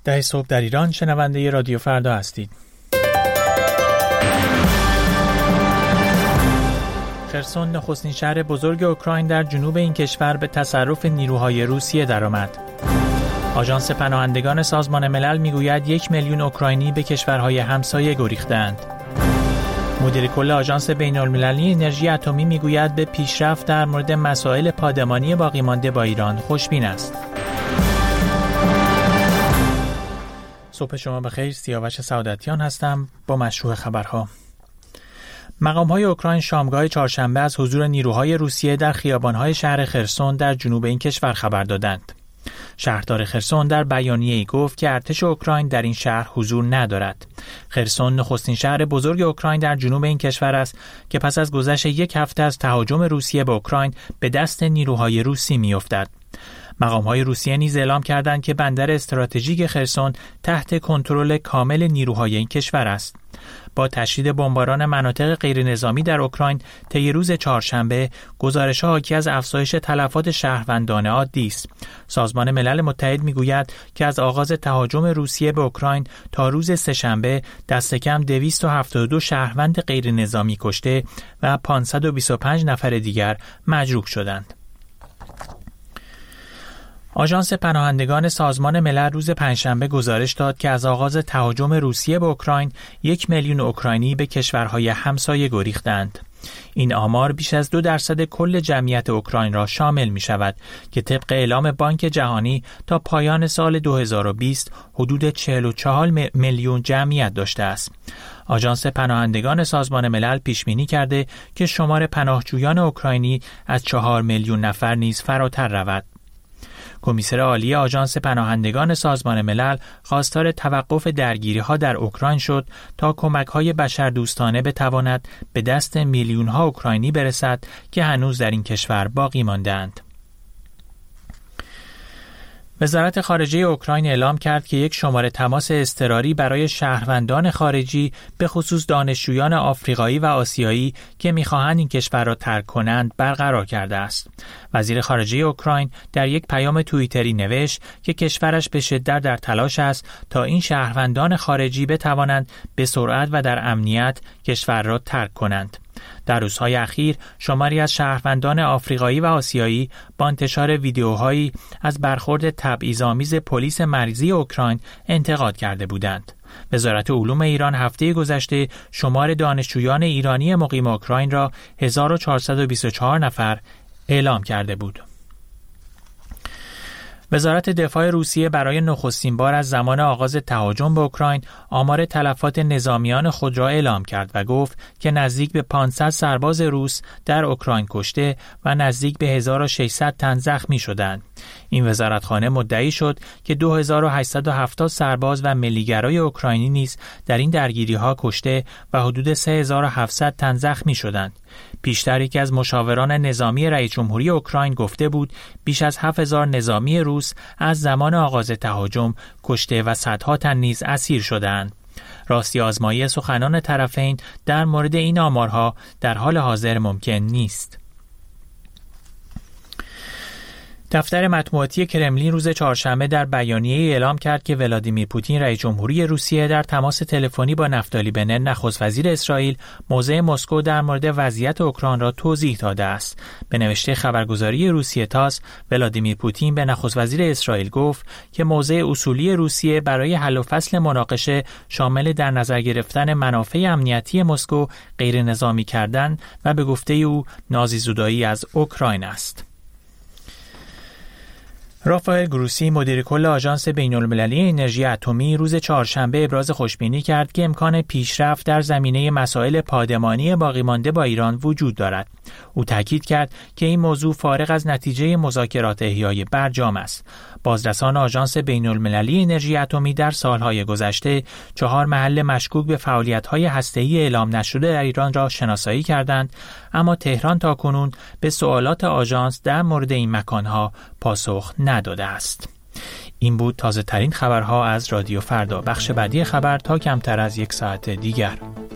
10 صبح در ایران، شنونده رادیو فردا هستید. خرسون نخستین شهر بزرگ اوکراین در جنوب این کشور به تصرف نیروهای روسیه درآمد. آژانس پناهندگان سازمان ملل میگوید 1 میلیون اوکراینی به کشورهای همسایه گریختند. مدیر کل آژانس بین‌المللی انرژی اتمی میگوید به پیشرفت در مورد مسائل پادمانی باقی مانده با ایران خوشبین است. صبح شما بخیر، سیاوش سعادتیان هستم با مشروع خبرها. مقام‌های اوکراین شامگاه چهارشنبه از حضور نیروهای روسیه در خیابان‌های شهر خرسون در جنوب این کشور خبر دادند. شهردار خرسون در بیانیه‌ای گفت که ارتش اوکراین در این شهر حضور ندارد. خرسون نخستین شهر بزرگ اوکراین در جنوب این کشور است که پس از گذشت یک هفته از تهاجم روسیه به اوکراین به دست نیروهای روسی می‌افتد. مقام‌های روسیه نیز اعلام کردند که بندر استراتژیک خرسون تحت کنترل کامل نیروهای این کشور است. با تشدید بمباران مناطق غیرنظامی در اوکراین طی روز چهارشنبه، گزارش‌ها حاکی از افزایش تلفات شهروندان عادی است. سازمان ملل متحد می‌گوید که از آغاز تهاجم روسیه به اوکراین تا روز سه‌شنبه دست کم 272 شهروند غیرنظامی کشته و 525 نفر دیگر مجروح شدند. آژانس پناهندگان سازمان ملل روز پنجشنبه گزارش داد که از آغاز تهاجم روسیه به اوکراین 1 میلیون اوکراینی به کشورهای همسایه گریختند. این آمار بیش از 2% کل جمعیت اوکراین را شامل می شود که طبق اعلام بانک جهانی تا پایان سال 2020 حدود 44 میلیون جمعیت داشته است. آژانس پناهندگان سازمان ملل پیش بینی کرده که شمار پناهجویان اوکراینی از 4 میلیون نفر نیز فراتر رود. کمیسر عالی آژانس پناهندگان سازمان ملل خواستار توقف درگیری‌ها در اوکراین شد تا کمک‌های بشردوستانه بتواند به دست میلیون‌ها اوکراینی برسد که هنوز در این کشور باقی مانده‌اند. وزارت خارجه اوکراین اعلام کرد که یک شماره تماس اضطراری برای شهروندان خارجی به خصوص دانشجویان آفریقایی و آسیایی که می‌خواهند این کشور را ترک کنند برقرار کرده است. وزیر خارجه اوکراین در یک پیام توییتری نوشت که کشورش به شدت در تلاش است تا این شهروندان خارجی بتوانند به سرعت و در امنیت کشور را ترک کنند. در روزهای اخیر شماری از شهروندان آفریقایی و آسیایی با انتشار ویدیوهایی از برخورد تبعیض‌آمیز پلیس مرزی اوکراین انتقاد کرده بودند. وزارت علوم ایران هفته گذشته شمار دانشجویان ایرانی مقیم اوکراین را 1424 نفر اعلام کرده بود. وزارت دفاع روسیه برای نخستین بار از زمان آغاز تهاجم به اوکراین آمار تلفات نظامیان خود را اعلام کرد و گفت که نزدیک به 500 سرباز روس در اوکراین کشته و نزدیک به 1600 تن زخمی شدند. این وزارتخانه مدعی شد که 2870 سرباز و ملیگرای اوکراینی نیز در این درگیری‌ها کشته و حدود 3700 تن زخمی شدند. پیشتر یکی از مشاوران نظامی رئیس جمهوری اوکراین گفته بود بیش از 7000 نظامی روس از زمان آغاز تهاجم کشته و صدها تن نیز اسیر شدند. راستی آزمایی سخنان طرفین در مورد این آمارها در حال حاضر ممکن نیست. دفتر مطبوعاتی کرملین روز چهارشنبه در بیانیه‌ای اعلام کرد که ولادیمیر پوتین رئیس جمهوری روسیه در تماس تلفنی با نفتالی بنت نخست وزیر اسرائیل موضع مسکو در مورد وضعیت اوکراین را توضیح داده است. به نوشته خبرگزاری روسیه تاس، ولادیمیر پوتین به نخست وزیر اسرائیل گفت که موضع اصولی روسیه برای حل و فصل مناقشه شامل در نظر گرفتن منافع امنیتی مسکو، غیر نظامی کردن و به گفته او نازیزدایی از اوکراین است. رافائل گروسی مدیر کل آژانس بین‌المللی انرژی اتمی روز چهارشنبه ابراز خوشبینی کرد که امکان پیشرفت در زمینه مسائل پادمانی باقی مانده با ایران وجود دارد. او تاکید کرد که این موضوع فارغ از نتیجه مذاکرات احیای برجام است. بازرسان آژانس بین‌المللی انرژی اتمی در سالهای گذشته 4 محل مشکوک به فعالیت‌های هسته‌ای اعلام نشده در ایران را شناسایی کردند، اما تهران تاکنون به سوالات آژانس در مورد این مکان‌ها پاسخ نداده است. این بود تازه ترین خبرها از رادیو فردا. بخش بعدی خبر تا کمتر از 1 ساعت دیگر.